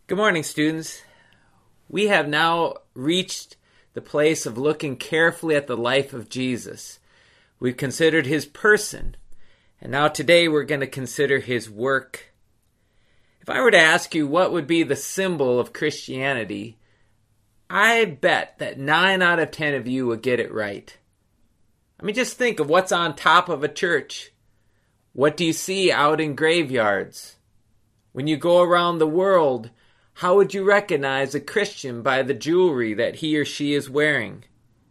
Good morning, students. We have now reached the place of looking carefully at the life of Jesus. We've considered his person, and now today we're going to consider his work. If I were to ask you what would be the symbol of Christianity, I bet that 9 out of 10 of you would get it right. I mean, just think of what's on top of a church. What do you see out in graveyards? When you go around the world, how would you recognize a Christian by the jewelry that he or she is wearing?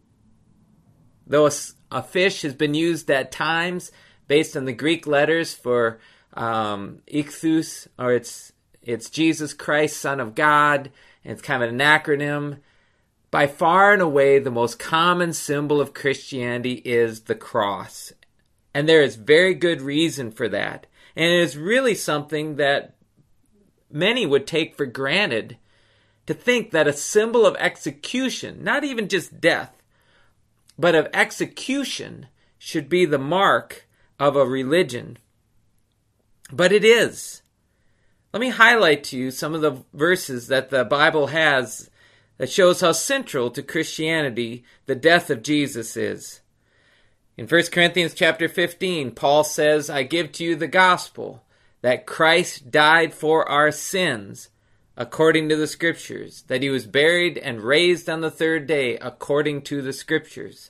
Though a fish has been used at times based on the Greek letters for ichthus, or it's Jesus Christ, Son of God, and it's kind of an acronym. By far and away, the most common symbol of Christianity is the cross. And there is very good reason for that. And it is really something that many would take for granted, to think that a symbol of execution, not even just death, but of execution, should be the mark of a religion. But it is. Let me highlight to you some of the verses that the Bible has that shows how central to Christianity the death of Jesus is. In 1 Corinthians chapter 15, Paul says, "I give to you the gospel, that Christ died for our sins, according to the Scriptures, that he was buried and raised on the third day, according to the Scriptures."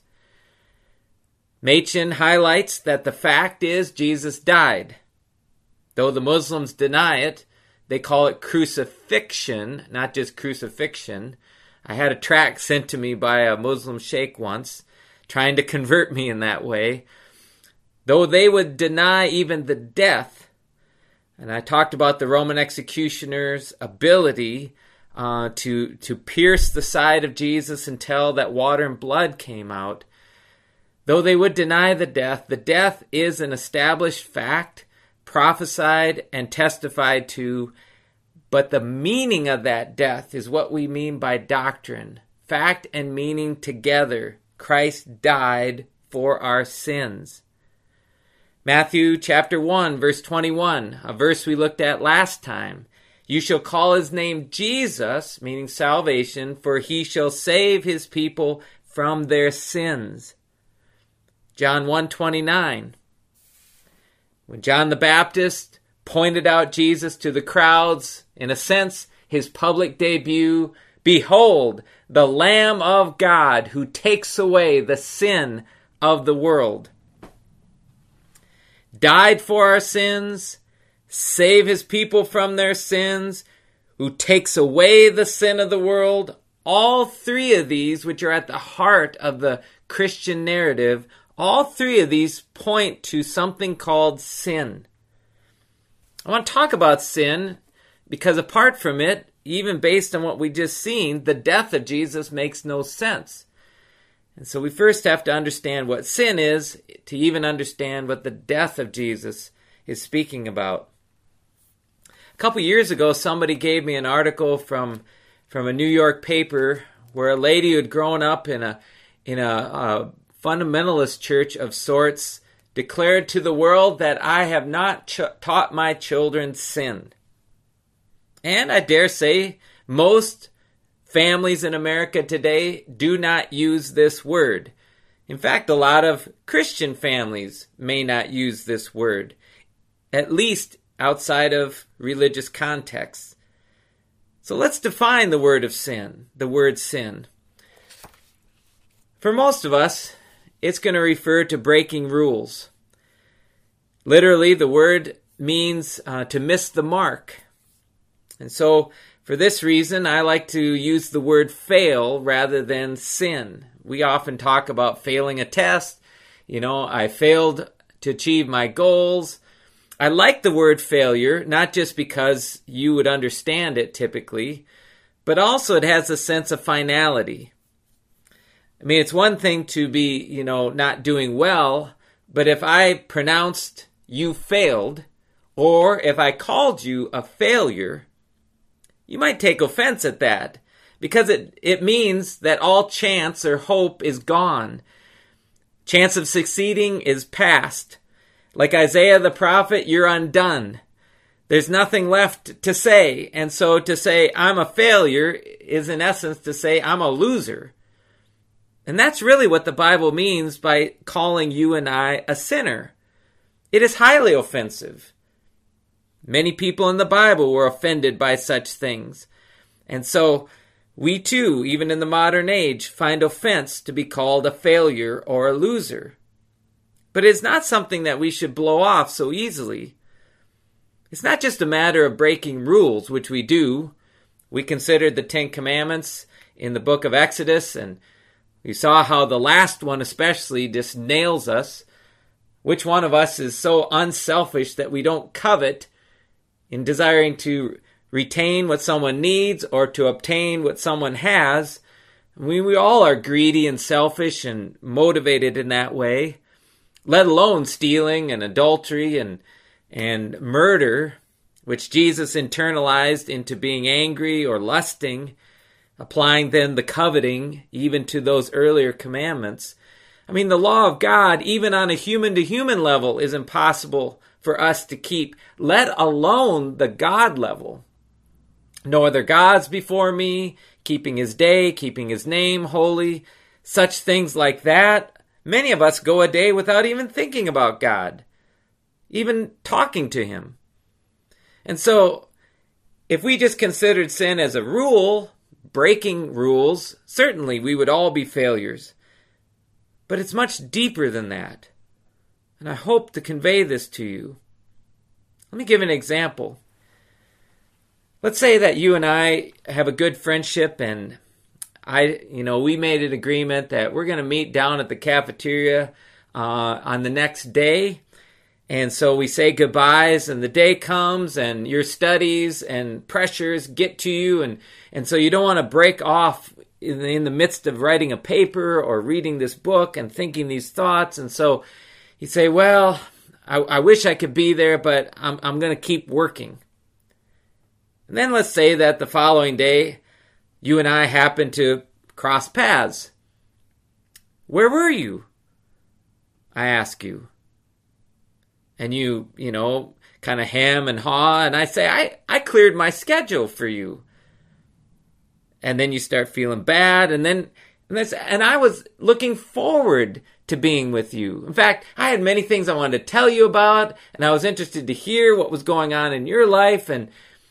Machen highlights that the fact is Jesus died. Though the Muslims deny it, they call it crucifixion, not just crucifixion. I had a tract sent to me by a Muslim sheikh once, trying to convert me in that way. Though they would deny even the death, and I talked about the Roman executioner's ability to pierce the side of Jesus until that water and blood came out. Though they would deny the death is an established fact, prophesied and testified to, but the meaning of that death is what we mean by doctrine. Fact and meaning together. Christ died for our sins. Matthew chapter 1, verse 21, a verse we looked at last time. "You shall call his name Jesus," meaning salvation, "for he shall save his people from their sins." John 1:29. When John the Baptist pointed out Jesus to the crowds, in a sense, his public debut, "Behold, the Lamb of God who takes away the sin of the world." Died for our sins, save his people from their sins, who takes away the sin of the world. All three of these, which are at the heart of the Christian narrative, all three of these point to something called sin. I want to talk about sin because apart from it, even based on what we just seen, the death of Jesus makes no sense. And so we first have to understand what sin is to even understand what the death of Jesus is speaking about. A couple years ago, somebody gave me an article from a New York paper where a lady who had grown up in a fundamentalist church of sorts declared to the world that I have not taught my children sin. And I dare say most families in America today do not use this word. In fact, a lot of Christian families may not use this word, at least outside of religious contexts. So let's define the word sin. For most of us, it's going to refer to breaking rules. Literally, the word means to miss the mark. And so, for this reason, I like to use the word fail rather than sin. We often talk about failing a test. I failed to achieve my goals. I like the word failure, not just because you would understand it typically, but also it has a sense of finality. I mean, it's one thing to be, not doing well, but if I pronounced you failed, or if I called you a failure, you might take offense at that, because it means that all chance or hope is gone. Chance of succeeding is past. Like Isaiah the prophet, you're undone. there's nothing left to say. And so to say I'm a failure is in essence to say I'm a loser. And that's really what the Bible means by calling you and I a sinner. It is highly offensive. Many people in the Bible were offended by such things. And so we too, even in the modern age, find offense to be called a failure or a loser. But it's not something that we should blow off so easily. It's not just a matter of breaking rules, which we do. We considered the 10 Commandments in the book of Exodus, and we saw how the last one especially just nails us. Which one of us is so unselfish that we don't covet in desiring to retain what someone needs or to obtain what someone has? We all are greedy and selfish and motivated in that way, let alone stealing and adultery and murder, which Jesus internalized into being angry or lusting, applying then the coveting even to those earlier commandments. I mean, the law of God, even on a human-to-human level, is impossible for us to keep, let alone the God level. No other gods before me, keeping his day, keeping his name holy, such things like that. Many of us go a day without even thinking about God, even talking to him. And so, if we just considered sin as a rule, breaking rules, certainly we would all be failures. But it's much deeper than that. And I hope to convey this to you. Let me give an example. Let's say that you and I have a good friendship and we made an agreement that we're going to meet down at the cafeteria on the next day. And so we say goodbyes and the day comes and your studies and pressures get to you. And so you don't want to break off in the midst of writing a paper or reading this book and thinking these thoughts. And so you say, well, I wish I could be there, but I'm going to keep working. And then let's say that the following day, you and I happen to cross paths. Where were you? I ask you. And you kind of hem and haw, and I say, I cleared my schedule for you. And then you start feeling bad, and I was looking forward to being with you. In fact, I had many things I wanted to tell you about, and I was interested to hear what was going on in your life, and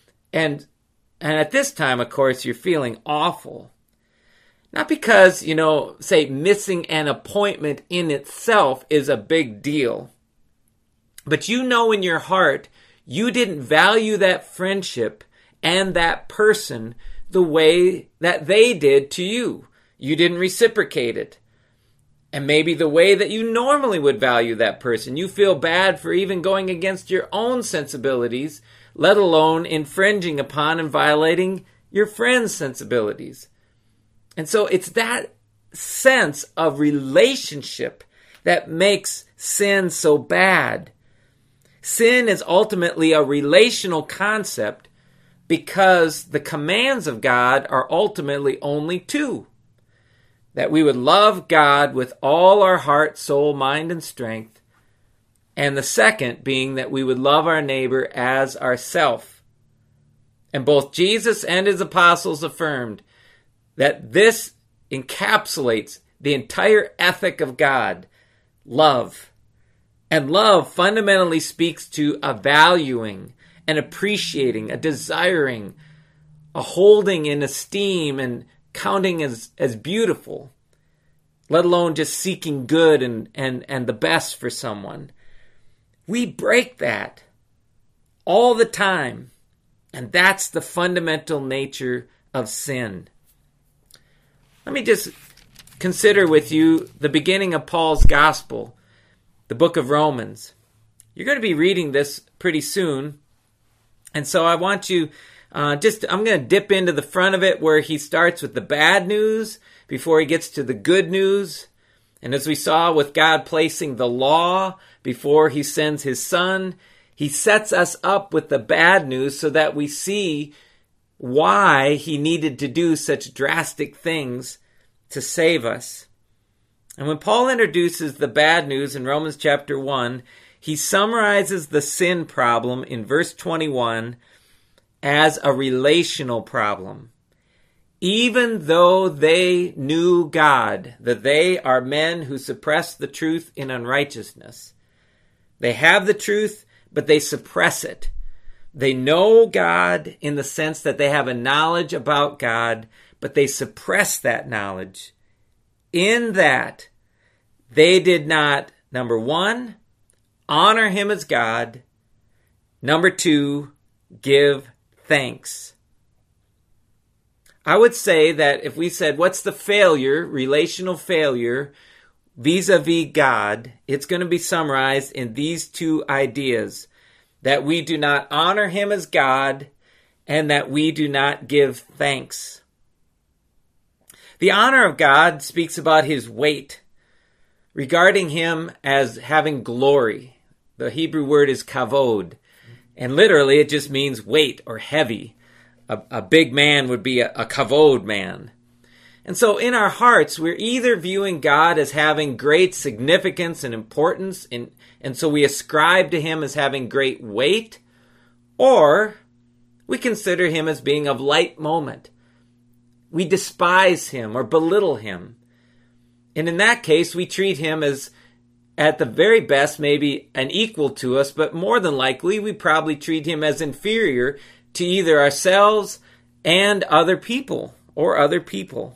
at this time, of course, you're feeling awful. Not because, say missing an appointment in itself is a big deal. But in your heart, you didn't value that friendship and that person the way that they did to you. You didn't reciprocate it. And maybe the way that you normally would value that person. You feel bad for even going against your own sensibilities, let alone infringing upon and violating your friend's sensibilities. And so it's that sense of relationship that makes sin so bad. Sin is ultimately a relational concept because the commands of God are ultimately only two. That we would love God with all our heart, soul, mind, and strength. And the second being that we would love our neighbor as ourself. And both Jesus and his apostles affirmed that this encapsulates the entire ethic of God, love. And love fundamentally speaks to a valuing, an appreciating, a desiring, a holding in esteem and counting as beautiful, let alone just seeking good and the best for someone. We break that all the time, and that's the fundamental nature of sin. Let me just consider with you the beginning of Paul's gospel, the book of Romans. You're going to be reading this pretty soon. And so I want you, I'm going to dip into the front of it where he starts with the bad news before he gets to the good news. And as we saw with God placing the law before he sends his son, he sets us up with the bad news so that we see why he needed to do such drastic things to save us. And when Paul introduces the bad news in Romans chapter 1, he summarizes the sin problem in verse 21 as a relational problem. Even though they knew God, that they are men who suppress the truth in unrighteousness. They have the truth, but they suppress it. They know God in the sense that they have a knowledge about God, but they suppress that knowledge. In that, they did not, number one, honor him as God. Number two, give thanks. I would say that if we said, what's the failure, relational failure, vis-a-vis God, it's going to be summarized in these two ideas. That we do not honor him as God, and that we do not give thanks. The honor of God speaks about his weight, regarding him as having glory. The Hebrew word is kavod, and literally it just means weight or heavy. A big man would be a kavod man. And so in our hearts, we're either viewing God as having great significance and importance, and so we ascribe to him as having great weight, or we consider him as being of light moment. We despise him or belittle him. And in that case, we treat him as, at the very best, maybe an equal to us, but more than likely, we probably treat him as inferior to either ourselves and other people, or other people.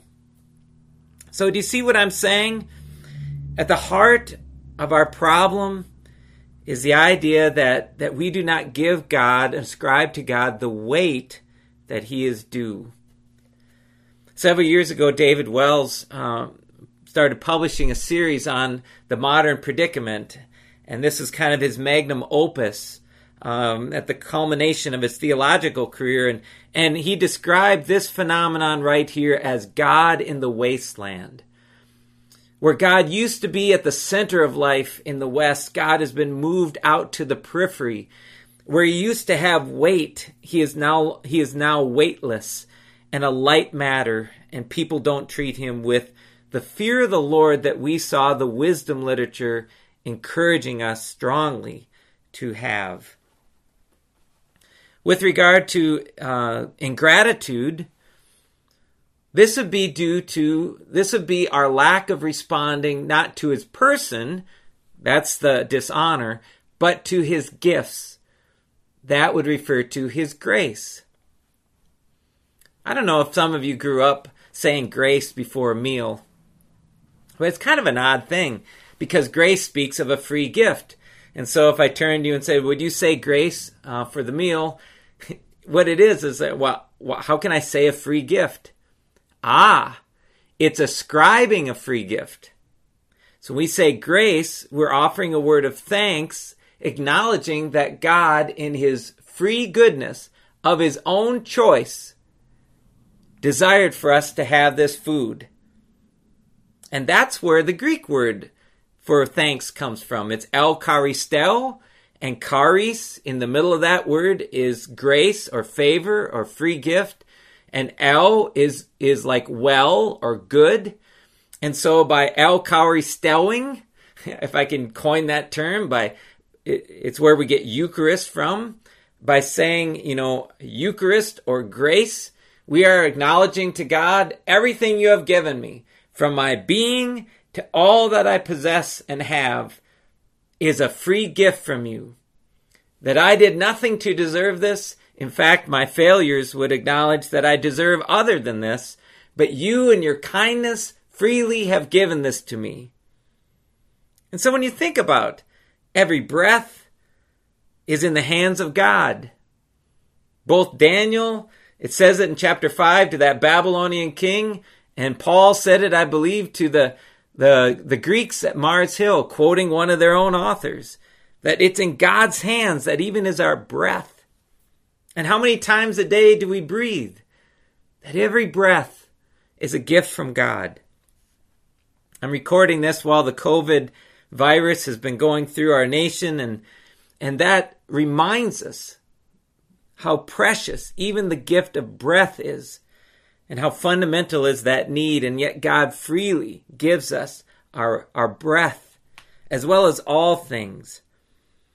So do you see what I'm saying? At the heart of our problem is the idea that we do not give God, ascribe to God the weight that he is due. Several years ago, David Wells started publishing a series on the modern predicament, and this is kind of his magnum opus at the culmination of his theological career, and he described this phenomenon right here as God in the wasteland. Where God used to be at the center of life in the West, God has been moved out to the periphery. Where he used to have weight, he is now weightless and a light matter, and people don't treat him with the fear of the Lord that we saw the wisdom literature encouraging us strongly to have. With regard to ingratitude, this would be our lack of responding not to his person, that's the dishonor, but to his gifts. That would refer to his grace. I don't know if some of you grew up saying grace before a meal, but it's kind of an odd thing because grace speaks of a free gift. And so if I turned to you and said, would you say grace for the meal? What it is that, well, how can I say a free gift? It's ascribing a free gift. So we say grace, we're offering a word of thanks, acknowledging that God, in his free goodness of his own choice, desired for us to have this food. And that's where the Greek word for thanks comes from. It's eucharistel, and charis, in the middle of that word, is grace or favor or free gift. And el is like well or good. And so by eucharisteling, if I can coin that term, it's where we get Eucharist from. By saying, Eucharist or grace, we are acknowledging to God, everything you have given me, from my being to all that I possess and have, is a free gift from you. That I did nothing to deserve this. In fact, my failures would acknowledge that I deserve other than this, but you in your kindness freely have given this to me. And so when you think about every breath is in the hands of God. Both Daniel, it says it in chapter 5 to that Babylonian king, and Paul said it, I believe, to the Greeks at Mars Hill, quoting one of their own authors, that it's in God's hands that even is our breath. And how many times a day do we breathe? That every breath is a gift from God. I'm recording this while the COVID virus has been going through our nation, and that reminds us how precious even the gift of breath is, and how fundamental is that need, and yet God freely gives us our breath, as well as all things.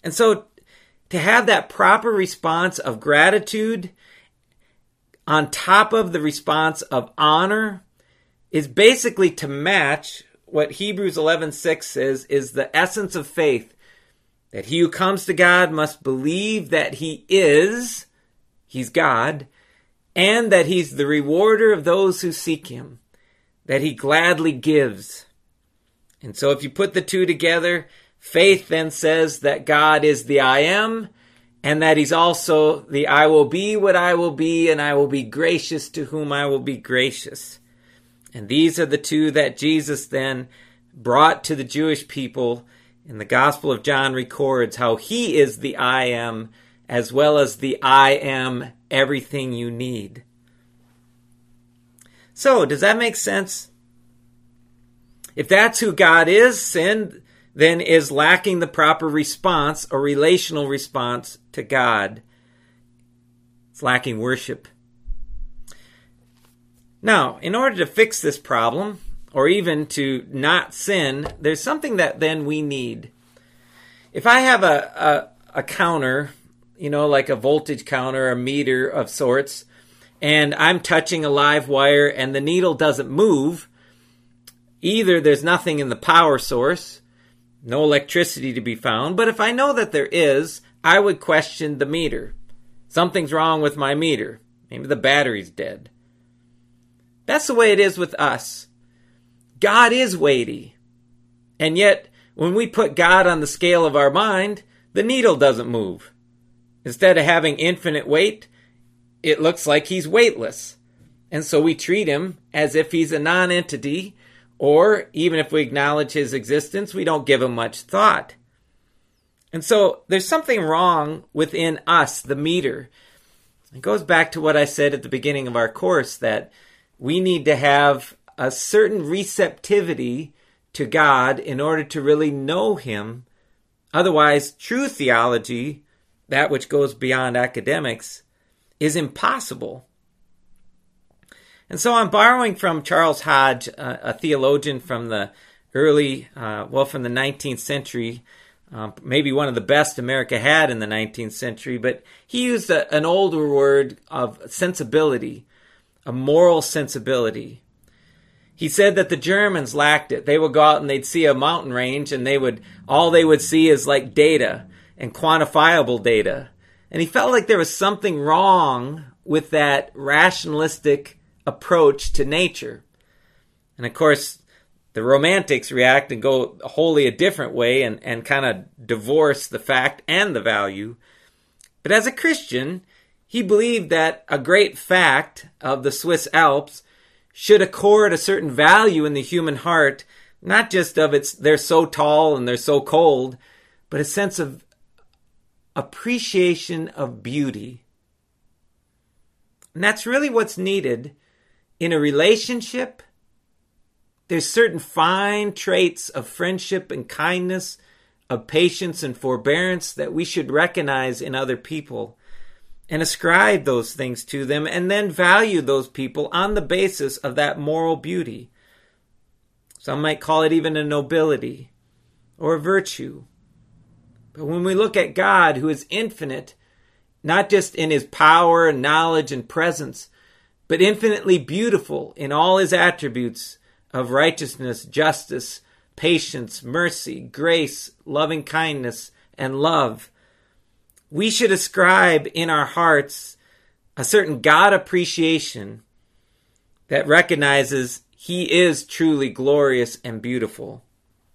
And so to have that proper response of gratitude on top of the response of honor is basically to match what Hebrews 11:6 says is the essence of faith, that he who comes to God must believe that he's God, and that he's the rewarder of those who seek him, that he gladly gives. And so if you put the two together, faith then says that God is the I am, and that he's also the I will be what I will be, and I will be gracious to whom I will be gracious. And these are the two that Jesus then brought to the Jewish people. In the Gospel of John records how he is the I am, as well as the I am everything you need. So, does that make sense? If that's who God is, sin then is lacking the proper response, or relational response to God. It's lacking worship. Now, in order to fix this problem, or even to not sin, there's something that then we need. If I have a counter, like a voltage counter, a meter of sorts, and I'm touching a live wire and the needle doesn't move, either there's nothing in the power source, no electricity to be found, but if I know that there is, I would question the meter. Something's wrong with my meter. Maybe the battery's dead. That's the way it is with us. God is weighty. And yet, when we put God on the scale of our mind, the needle doesn't move. Instead of having infinite weight, it looks like he's weightless. And so we treat him as if he's a non-entity, or even if we acknowledge his existence, we don't give him much thought. And so there's something wrong within us, the meter. It goes back to what I said at the beginning of our course, that we need to have a certain receptivity to God in order to really know him. Otherwise, true theology, that which goes beyond academics, is impossible. And so I'm borrowing from Charles Hodge, a theologian from the from the 19th century, maybe one of the best America had in the 19th century, but he used an older word of sensibility, a moral sensibility. He said that the Germans lacked it. They would go out and they'd see a mountain range, and all they would see is like data and quantifiable data. And he felt like there was something wrong with that rationalistic approach to nature. And of course, the Romantics react and go wholly a different way and kind of divorce the fact and the value. But as a Christian, he believed that a great fact of the Swiss Alps should accord a certain value in the human heart, not just of they're so tall and they're so cold, but a sense of appreciation of beauty. And that's really what's needed in a relationship. There's certain fine traits of friendship and kindness, of patience and forbearance that we should recognize in other people and ascribe those things to them, and then value those people on the basis of that moral beauty. Some might call it even a nobility or a virtue. But when we look at God, who is infinite, not just in his power and knowledge and presence, but infinitely beautiful in all his attributes of righteousness, justice, patience, mercy, grace, loving kindness, and love, we should ascribe in our hearts a certain God appreciation that recognizes he is truly glorious and beautiful.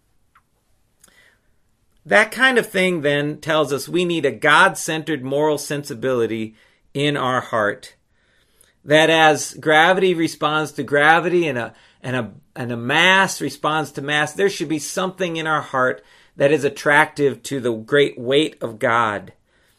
That kind of thing then tells us we need a God-centered moral sensibility in our heart. That as gravity responds to gravity and a mass responds to mass, there should be something in our heart that is attractive to the great weight of God.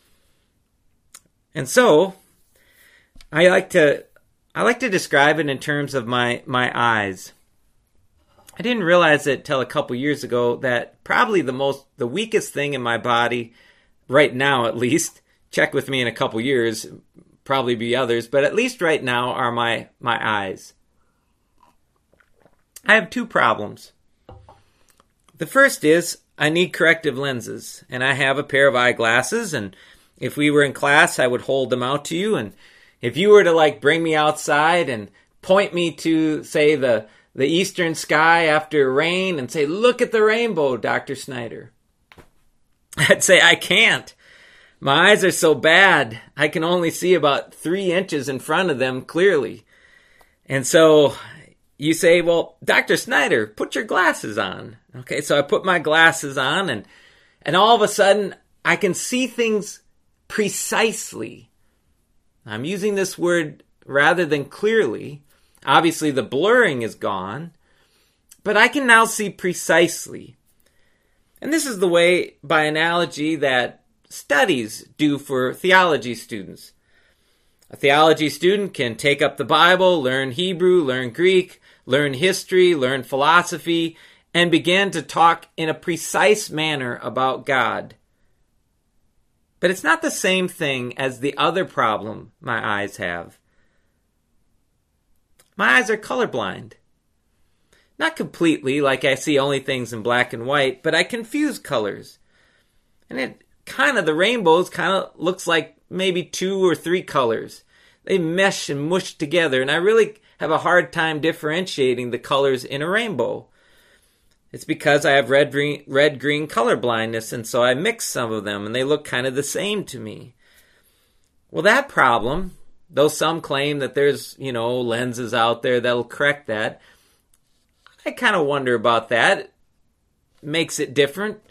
And so, I like to describe it in terms of my eyes. I didn't realize it till a couple years ago that probably the weakest thing in my body, right now at least, check with me in a couple years, probably be others, but at least right now are my eyes. I have two problems. The first is I need corrective lenses, and I have a pair of eyeglasses, and if we were in class, I would hold them out to you, and if you were to bring me outside and point me to, say, the eastern sky after rain and say, "Look at the rainbow, Dr. Snyder," I'd say, "I can't. My eyes are so bad, I can only see about 3 inches in front of them clearly." And so you say, "Well, Dr. Snyder, put your glasses on." Okay, so I put my glasses on, and all of a sudden, I can see things precisely. I'm using this word rather than clearly. Obviously, the blurring is gone, but I can now see precisely. And this is the way, by analogy, that studies do for theology students. A theology student can take up the Bible, learn Hebrew, learn Greek, learn history, learn philosophy, and begin to talk in a precise manner about God. But it's not the same thing as the other problem my eyes have. My eyes are colorblind. Not completely, like I see only things in black and white, but I confuse colors. And the rainbows kind of looks like maybe 2 or 3 colors. They mesh and mush together, and I really have a hard time differentiating the colors in a rainbow. It's because I have red-green color blindness, and so I mix some of them, and they look kind of the same to me. Well, that problem, though some claim that there's, lenses out there that'll correct that, I kind of wonder about that. Makes it different,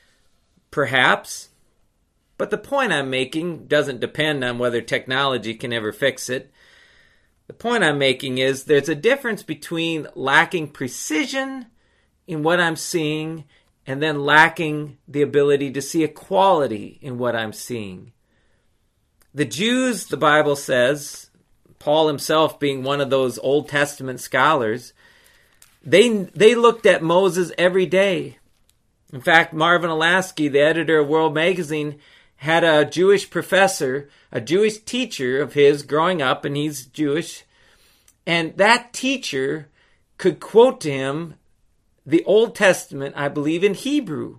perhaps. But the point I'm making doesn't depend on whether technology can ever fix it. The point I'm making is there's a difference between lacking precision in what I'm seeing and then lacking the ability to see a quality in what I'm seeing. The Jews, the Bible says, Paul himself being one of those Old Testament scholars, they looked at Moses every day. In fact, Marvin Olasky, the editor of World Magazine, had a Jewish professor, a Jewish teacher of his growing up, and he's Jewish, and that teacher could quote to him the Old Testament, I believe, in Hebrew.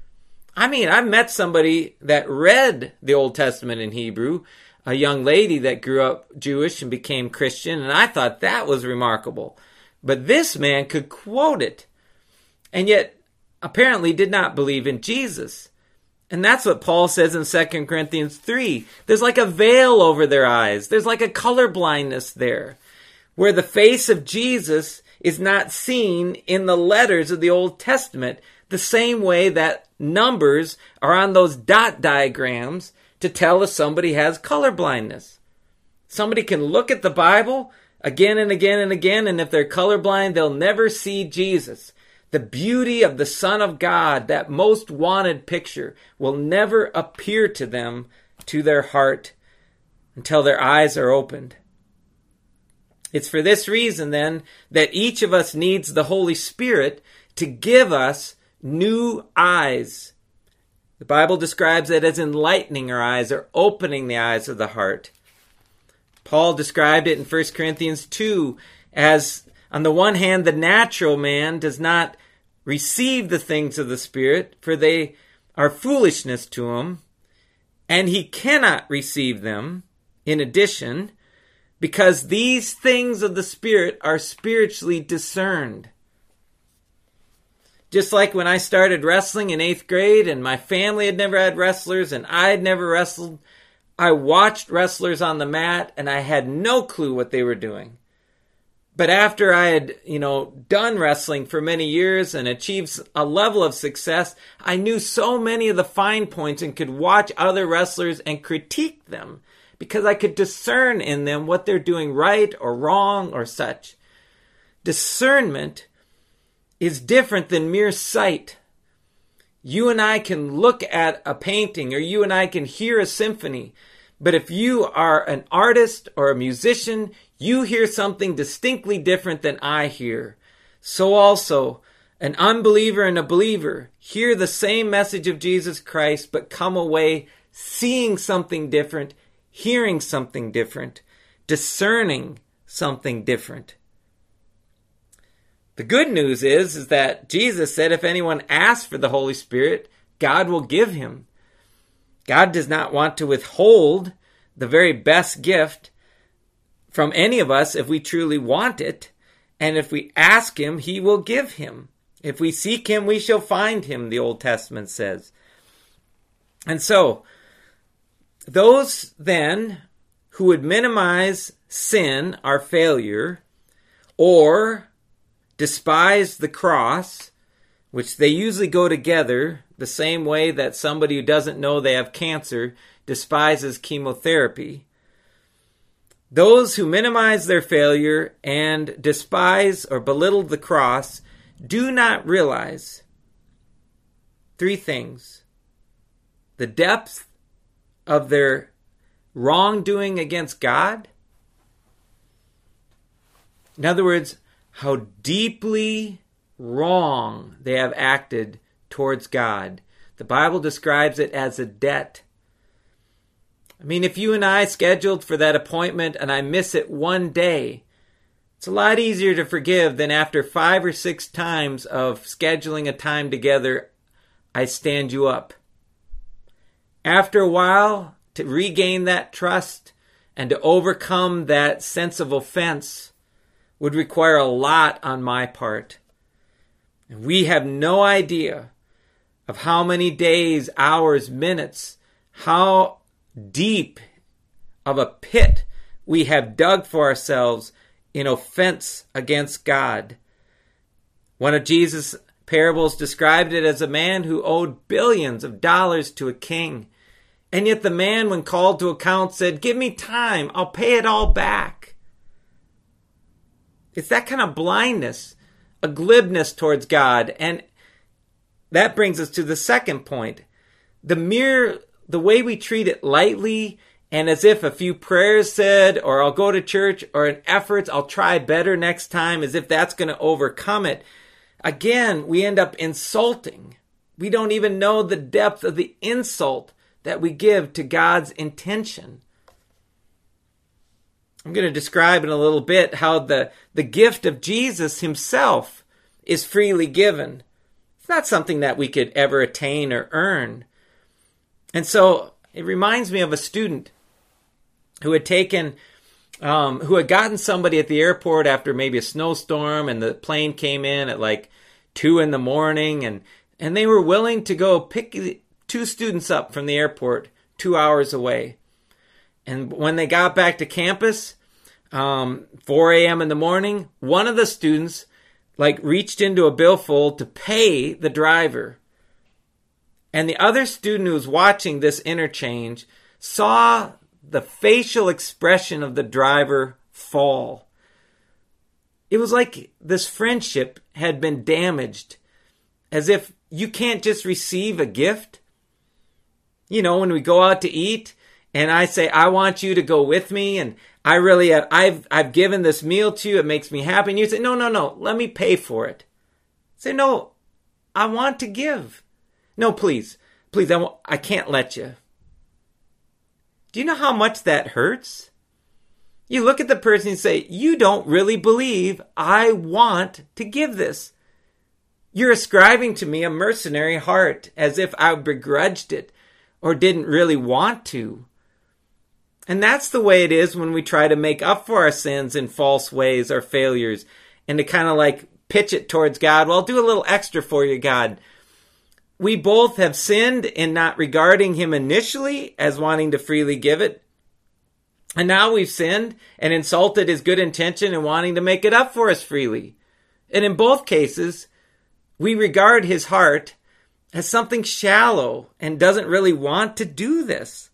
I've met somebody that read the Old Testament in Hebrew, a young lady that grew up Jewish and became Christian, and I thought that was remarkable. But this man could quote it, and yet apparently did not believe in Jesus. And that's what Paul says in 2 Corinthians 3. There's like a veil over their eyes. There's like a color blindness there, where the face of Jesus is not seen in the letters of the Old Testament, the same way that numbers are on those dot diagrams to tell if somebody has color blindness. Somebody can look at the Bible again and again and again, and if they're colorblind, they'll never see Jesus. The beauty of the Son of God, that most wanted picture, will never appear to them, to their heart, until their eyes are opened. It's for this reason, then, that each of us needs the Holy Spirit to give us new eyes. The Bible describes it as enlightening our eyes, or opening the eyes of the heart. Paul described it in 1 Corinthians 2 as, on the one hand, the natural man does not receive the things of the Spirit, for they are foolishness to him, and he cannot receive them, in addition, because these things of the Spirit are spiritually discerned. Just like when I started wrestling in 8th grade, and my family had never had wrestlers, and I had never wrestled, I watched wrestlers on the mat, and I had no clue what they were doing. But after I had, done wrestling for many years and achieved a level of success, I knew so many of the fine points and could watch other wrestlers and critique them because I could discern in them what they're doing right or wrong or such. Discernment is different than mere sight. You and I can look at a painting, or you and I can hear a symphony, but if you are an artist or a musician, you hear something distinctly different than I hear. So also, an unbeliever and a believer hear the same message of Jesus Christ, but come away seeing something different, hearing something different, discerning something different. The good news is that Jesus said if anyone asks for the Holy Spirit, God will give him. God does not want to withhold the very best gift from any of us if we truly want it. And if we ask him, he will give him. If we seek him, we shall find him, the Old Testament says. And so, those then who would minimize sin, our failure, or despise the cross, which they usually go together the same way that somebody who doesn't know they have cancer despises chemotherapy. Those who minimize their failure and despise or belittle the cross do not realize three things: the depth of their wrongdoing against God. In other words, how deeply wrong they have acted towards God. The Bible describes it as a debt. I mean, if you and I scheduled for that appointment and I miss it one day, it's a lot easier to forgive than after 5 or 6 times of scheduling a time together, I stand you up. After a while, to regain that trust and to overcome that sense of offense would require a lot on my part. And we have no idea of how many days, hours, minutes, how deep of a pit we have dug for ourselves in offense against God. One of Jesus' parables described it as a man who owed billions of dollars to a king. And yet the man, when called to account, said, "Give me time, I'll pay it all back." It's that kind of blindness, a glibness towards God. And that brings us to the second point. The way we treat it lightly and as if a few prayers said, or I'll go to church, or in efforts, I'll try better next time, as if that's going to overcome it. Again, we end up insulting. We don't even know the depth of the insult that we give to God's intention. I'm going to describe in a little bit how the gift of Jesus himself is freely given. It's not something that we could ever attain or earn. And so it reminds me of a student who had gotten somebody at the airport after maybe a snowstorm, and the plane came in at like 2 a.m, and they were willing to go pick 2 students up from the airport 2 hours away. And when they got back to campus, 4 a.m. in the morning, one of the students reached into a billfold to pay the driver. And the other student who was watching this interchange saw the facial expression of the driver fall. It was like this friendship had been damaged, as if you can't just receive a gift. You know, when we go out to eat and I say, I want you to go with me, and I've given this meal to you, it makes me happy. And you say, no, let me pay for it. Say, no, I want to give. No, please, I can't let you. Do you know how much that hurts? You look at the person and say, you don't really believe I want to give this. You're ascribing to me a mercenary heart, as if I begrudged it or didn't really want to. And that's the way it is when we try to make up for our sins in false ways, our failures, and to kind of pitch it towards God. Well, I'll do a little extra for you, God. We both have sinned in not regarding him initially as wanting to freely give it. And now we've sinned and insulted his good intention and wanting to make it up for us freely. And in both cases, we regard his heart as something shallow and doesn't really want to do this.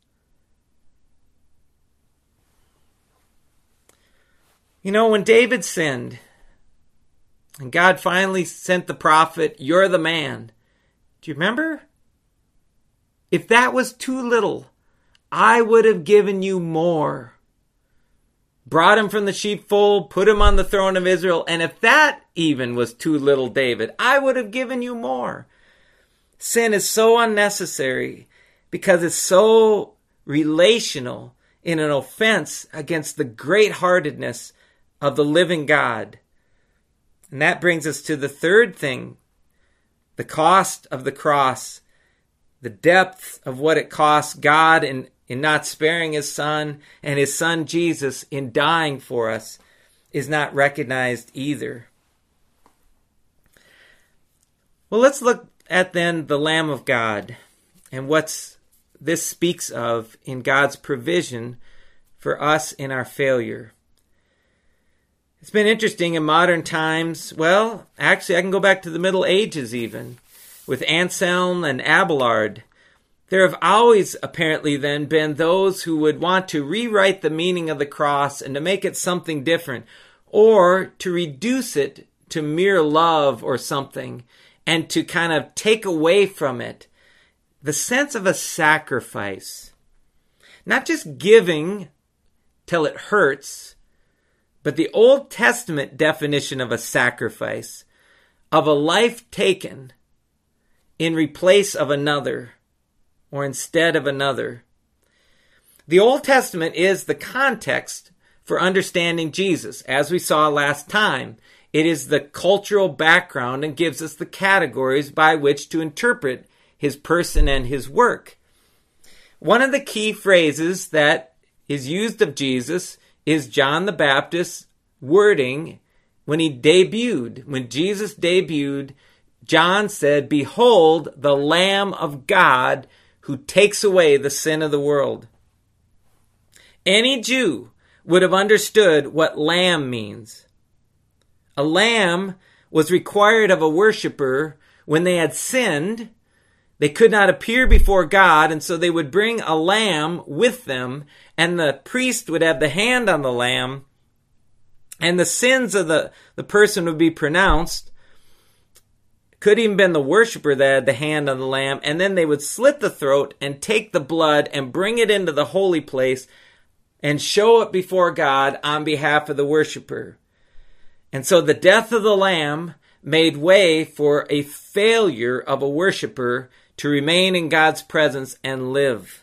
You know, when David sinned and God finally sent the prophet, "You're the man," do you remember? If that was too little, I would have given you more. Brought him from the sheepfold, put him on the throne of Israel, and if that even was too little, David, I would have given you more. Sin is so unnecessary because it's so relational in an offense against the great-heartedness of the living God. And that brings us to the third thing, the cost of the cross, the depth of what it costs God in not sparing his son, and his son Jesus in dying for us is not recognized either. Well, let's look at then the Lamb of God and what this speaks of in God's provision for us in our failure. It's been interesting in modern times. Well, actually, I can go back to the Middle Ages even, with Anselm and Abelard. There have always apparently then been those who would want to rewrite the meaning of the cross and to make it something different, or to reduce it to mere love or something, and to kind of take away from it the sense of a sacrifice. Not just giving till it hurts, but the Old Testament definition of a sacrifice, of a life taken in replace of another, or instead of another. The Old Testament is the context for understanding Jesus. As we saw last time, it is the cultural background and gives us the categories by which to interpret his person and his work. One of the key phrases that is used of Jesus is John the Baptist's wording when he debuted. When Jesus debuted, John said, "Behold, the Lamb of God who takes away the sin of the world." Any Jew would have understood what lamb means. A lamb was required of a worshiper when they had sinned. They could not appear before God, and so they would bring a lamb with them, and the priest would have the hand on the lamb, and the sins of the person would be pronounced. Could even been the worshiper that had the hand on the lamb, and then they would slit the throat and take the blood and bring it into the holy place and show it before God on behalf of the worshiper. And so the death of the lamb made way for a failure of a worshiper to remain in God's presence and live.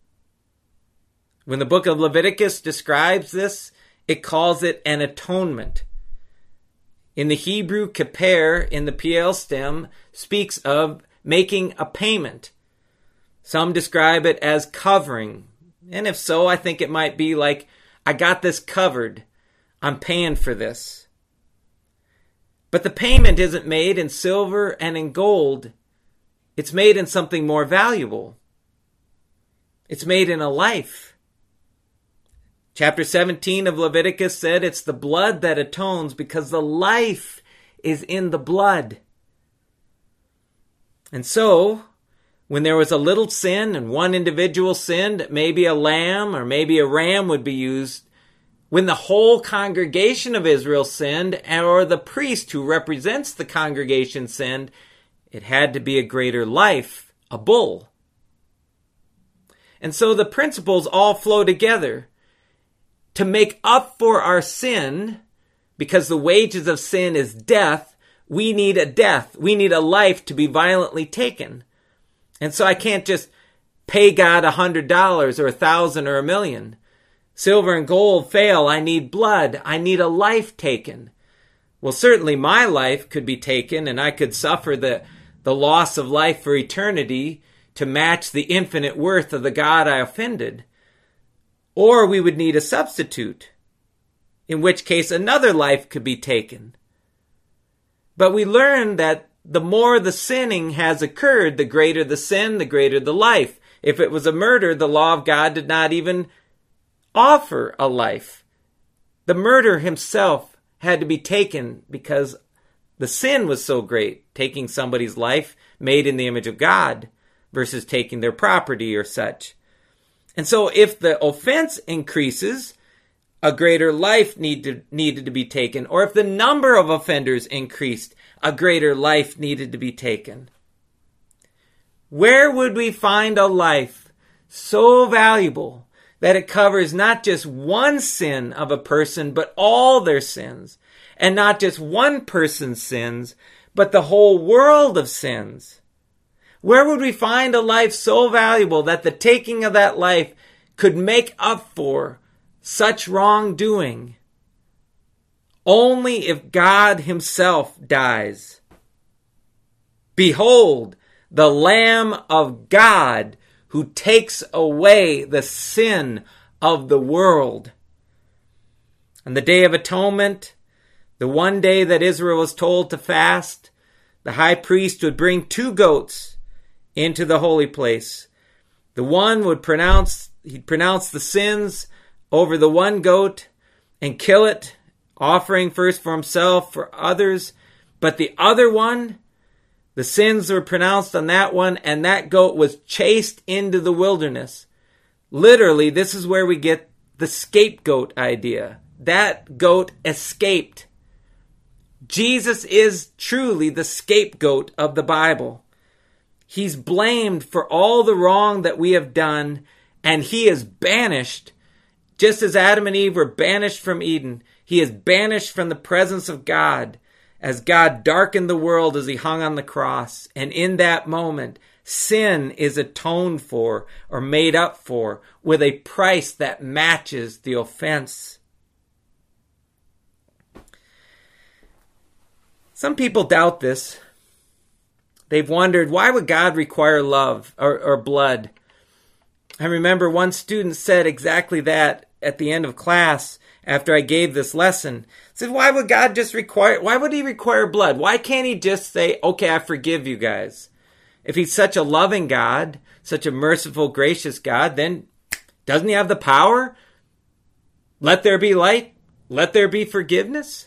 When the book of Leviticus describes this, it calls it an atonement. In the Hebrew, keper, in the Piel stem, speaks of making a payment. Some describe it as covering. And if so, I think it might be like, I got this covered. I'm paying for this. But the payment isn't made in silver and in gold. It's made in something more valuable. It's made in a life. Chapter 17 of Leviticus said it's the blood that atones because the life is in the blood. And so, when there was a little sin and one individual sinned, maybe a lamb or maybe a ram would be used. When the whole congregation of Israel sinned, or the priest who represents the congregation sinned, it had to be a greater life, a bull. And so the principles all flow together. To make up for our sin, because the wages of sin is death, we need a death. We need a life to be violently taken. And so I can't just pay God $100 or $1,000 or $1,000,000. Silver and gold fail. I need blood. I need a life taken. Well, certainly my life could be taken and I could suffer the loss of life for eternity to match the infinite worth of the God I offended. Or we would need a substitute, in which case another life could be taken. But we learn that the more the sinning has occurred, the greater the sin, the greater the life. If it was a murder, the law of God did not even offer a life. The murder himself had to be taken because the sin was so great, taking somebody's life made in the image of God versus taking their property or such. And so if the offense increases, a greater life needed to be taken. Or if the number of offenders increased, a greater life needed to be taken. Where would we find a life so valuable that it covers not just one sin of a person, but all their sins? And not just one person's sins, but the whole world of sins? Where would we find a life so valuable that the taking of that life could make up for such wrongdoing? only if God himself dies. Behold, the Lamb of God who takes away the sin of the world. On the Day of Atonement, the one day that Israel was told to fast, the high priest would bring 2 goats into the holy place. The one would pronounce the sins over the one goat and kill it, offering first for himself, for others. But the other one, the sins were pronounced on that one, and that goat was chased into the wilderness. Literally, this is where we get the scapegoat idea. That goat escaped. Jesus is truly the scapegoat of the Bible. He's blamed for all the wrong that we have done, and he is banished. Just as Adam and Eve were banished from Eden, he is banished from the presence of God as God darkened the world as he hung on the cross. And in that moment, sin is atoned for or made up for with a price that matches the offense. Some people doubt this. They've wondered, why would God require love or blood? I remember one student said exactly that at the end of class after I gave this lesson. He said, why would he require blood? Why can't he just say, okay, I forgive you guys? If he's such a loving God, such a merciful, gracious God, then doesn't he have the power? Let there be light. Let there be forgiveness.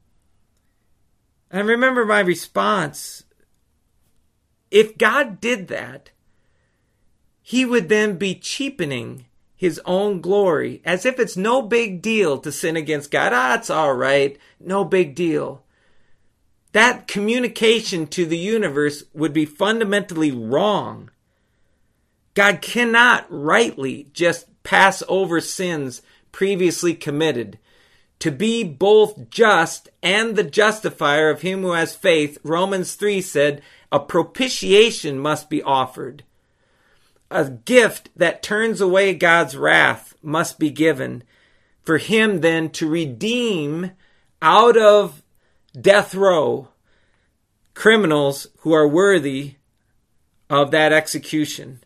And remember my response. If God did that, he would then be cheapening his own glory, as if it's no big deal to sin against God. It's all right. No big deal. That communication to the universe would be fundamentally wrong. God cannot rightly just pass over sins previously committed. To be both just and the justifier of him who has faith, Romans 3 said, a propitiation must be offered. A gift that turns away God's wrath must be given for him then to redeem out of death row criminals who are worthy of that execution.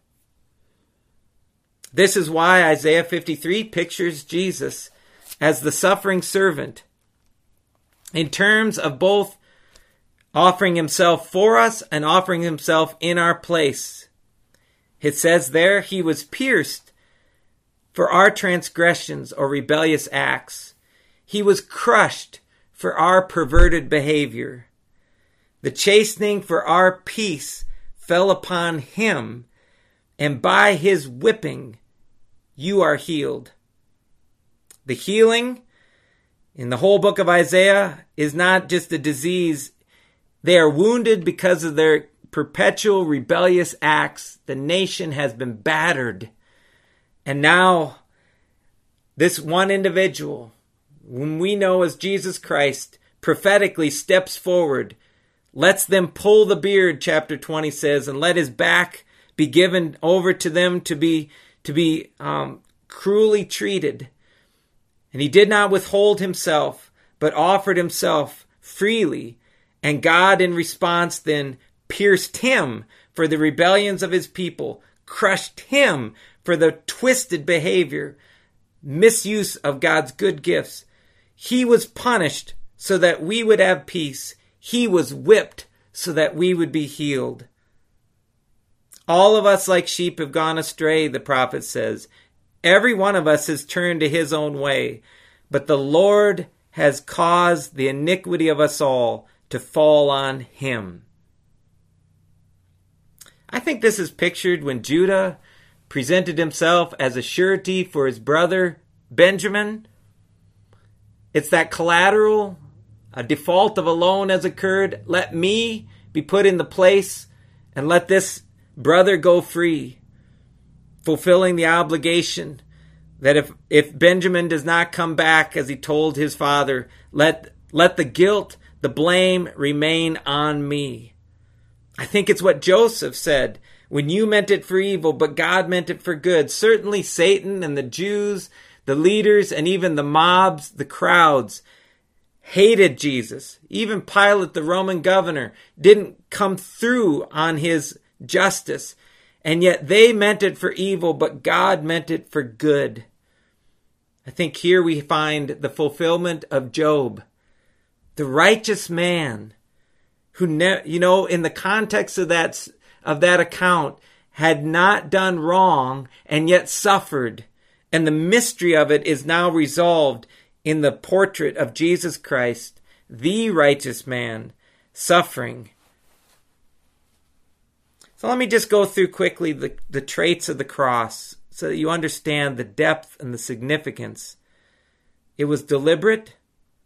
This is why Isaiah 53 pictures Jesus as the suffering servant in terms of both offering himself for us and offering himself in our place. It says there, he was pierced for our transgressions or rebellious acts. He was crushed for our perverted behavior. The chastening for our peace fell upon him, and by his whipping you are healed. The healing in the whole book of Isaiah is not just a disease. They are wounded because of their perpetual rebellious acts. The nation has been battered. And now, this one individual, whom we know as Jesus Christ, prophetically steps forward, lets them pull the beard, chapter 20 says, and let his back be given over to them to be cruelly treated. And he did not withhold himself, but offered himself freely. And God, in response, then pierced him for the rebellions of his people, crushed him for the twisted behavior, misuse of God's good gifts. He was punished so that we would have peace. He was whipped so that we would be healed. All of us like sheep have gone astray, the prophet says. Every one of us has turned to his own way, but the Lord has caused the iniquity of us all to fall on him. I think this is pictured when Judah presented himself as a surety for his brother Benjamin. It's that collateral, a default of a loan has occurred. Let me be put in the place and let this brother go free, fulfilling the obligation that if Benjamin does not come back as he told his father, let the guilt, the blame remain on me. I think it's what Joseph said, when you meant it for evil, but God meant it for good. Certainly Satan and the Jews, the leaders, and even the mobs, the crowds, hated Jesus. Even Pilate, the Roman governor, didn't come through on his justice. And yet they meant it for evil, but God meant it for good. I think here we find the fulfillment of Job, the righteous man who, in the context of that account, had not done wrong and yet suffered. And the mystery of it is now resolved in the portrait of Jesus Christ, the righteous man, suffering. So let me just go through quickly the traits of the cross so that you understand the depth and the significance. It was deliberate.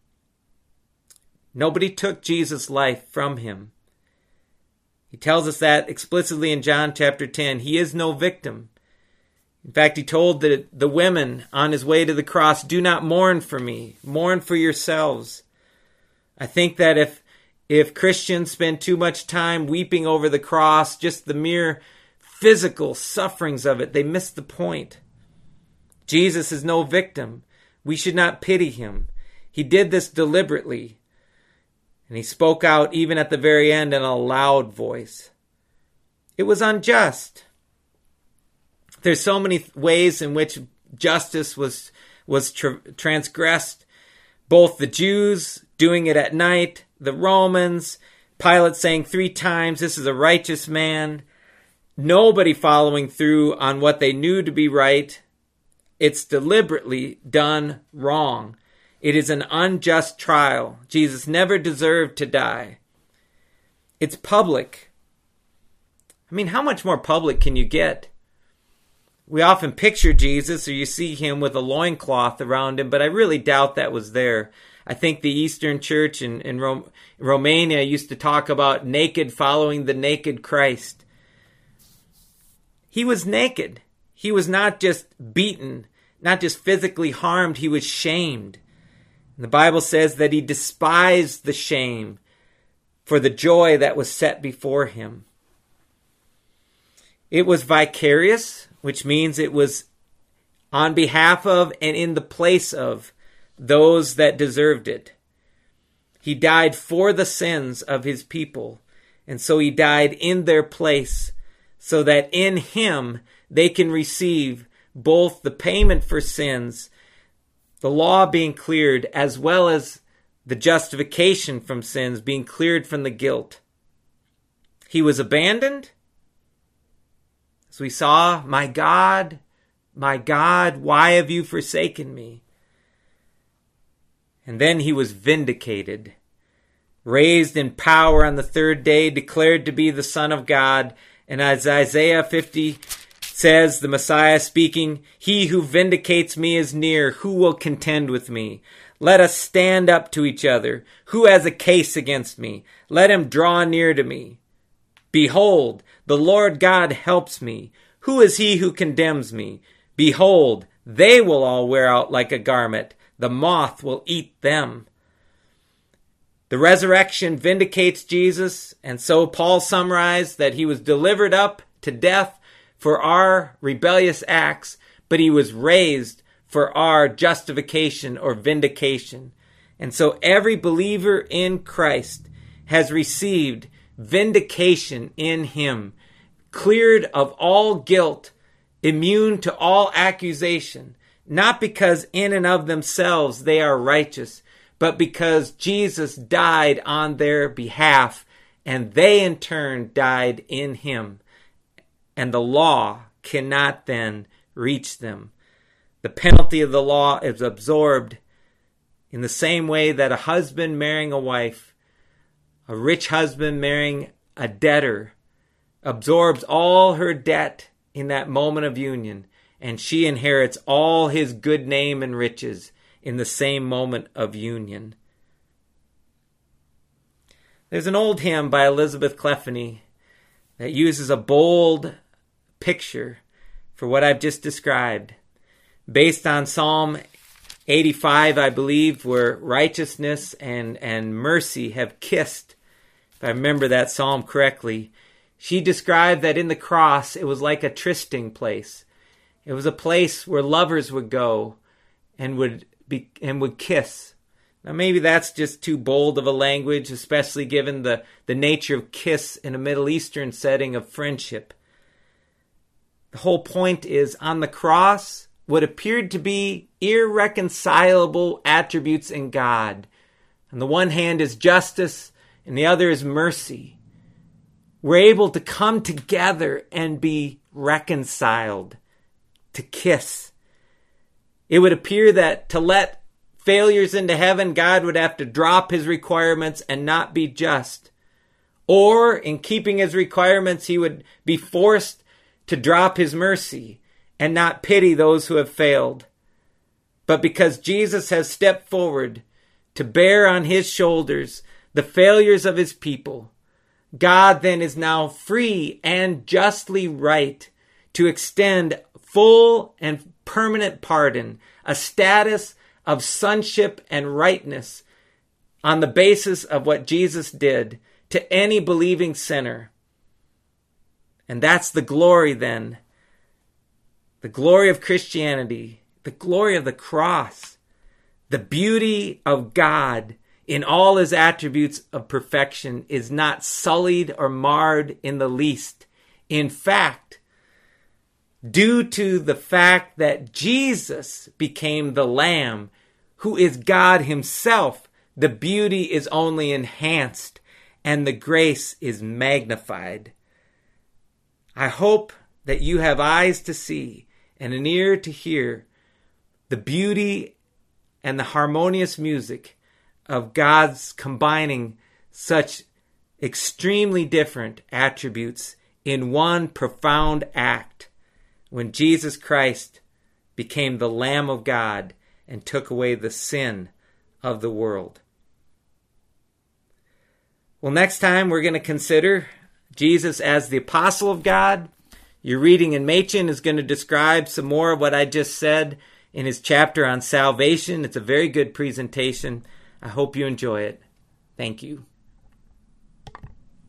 Nobody took Jesus' life from him. He tells us that explicitly in John chapter 10. He is no victim. In fact, he told the women on his way to the cross, "Do not mourn for me, mourn for yourselves." I think that if Christians spend too much time weeping over the cross, just the mere physical sufferings of it, they miss the point. Jesus is no victim. We should not pity him. He did this deliberately. And he spoke out even at the very end in a loud voice. It was unjust. There's so many ways in which justice was transgressed. Both the Jews doing it at night, the Romans, Pilate saying 3 times, "This is a righteous man." Nobody following through on what they knew to be right. It's deliberately done wrong. It is an unjust trial. Jesus never deserved to die. It's public. I mean, how much more public can you get? We often picture Jesus, or you see him with a loincloth around him, but I really doubt that was there. I think the Eastern Church in Romania used to talk about naked following the naked Christ. He was naked. He was not just beaten, not just physically harmed, he was shamed. And the Bible says that he despised the shame for the joy that was set before him. It was vicarious, which means it was on behalf of and in the place of those that deserved it. He died for the sins of his people, and so he died in their place, so that in him they can receive both the payment for sins, the law being cleared, as well as the justification from sins being cleared from the guilt. He was abandoned. As we saw, my God, why have you forsaken me?" And then he was vindicated, raised in power on the 3rd day, declared to be the Son of God. And as Isaiah 50 says, the Messiah speaking, "He who vindicates me is near. Who will contend with me? Let us stand up to each other. Who has a case against me? Let him draw near to me. Behold, the Lord God helps me. Who is he who condemns me? Behold, they will all wear out like a garment. The moth will eat them." The resurrection vindicates Jesus, and so Paul summarized that he was delivered up to death for our rebellious acts, but he was raised for our justification or vindication. And so every believer in Christ has received vindication in him, cleared of all guilt, immune to all accusation, not because in and of themselves they are righteous, but because Jesus died on their behalf, and they in turn died in him. And the law cannot then reach them. The penalty of the law is absorbed in the same way that a husband marrying a wife, a rich husband marrying a debtor, absorbs all her debt in that moment of union, and she inherits all his good name and riches in the same moment of union. There's an old hymn by Elizabeth Clefany that uses a bold picture for what I've just described, based on Psalm 85, I believe, where righteousness and mercy have kissed. If I remember that psalm correctly, she described that in the cross it was like a trysting place. It was a place where lovers would go and would kiss. Now, maybe that's just too bold of a language, especially given the nature of kiss in a Middle Eastern setting of friendship. The whole point is, on the cross, what appeared to be irreconcilable attributes in God. On the one hand is justice, and the other is mercy. We're able to come together and be reconciled, to kiss. It would appear that to let failures into heaven, God would have to drop his requirements and not be just. Or, in keeping his requirements, he would be forced to drop his mercy and not pity those who have failed. But because Jesus has stepped forward to bear on his shoulders the failures of his people, God then is now free and justly right to extend full and permanent pardon, a status of sonship and rightness on the basis of what Jesus did to any believing sinner. And that's the glory then, the glory of Christianity, the glory of the cross, the beauty of God in all his attributes of perfection is not sullied or marred in the least. In fact, due to the fact that Jesus became the Lamb, who is God himself, the beauty is only enhanced and the grace is magnified. I hope that you have eyes to see and an ear to hear the beauty and the harmonious music of God's combining such extremely different attributes in one profound act when Jesus Christ became the Lamb of God and took away the sin of the world. Well, next time we're going to consider Jesus as the apostle of God. Your reading in Machen is going to describe some more of what I just said in his chapter on salvation. It's a very good presentation. I hope you enjoy it. Thank you.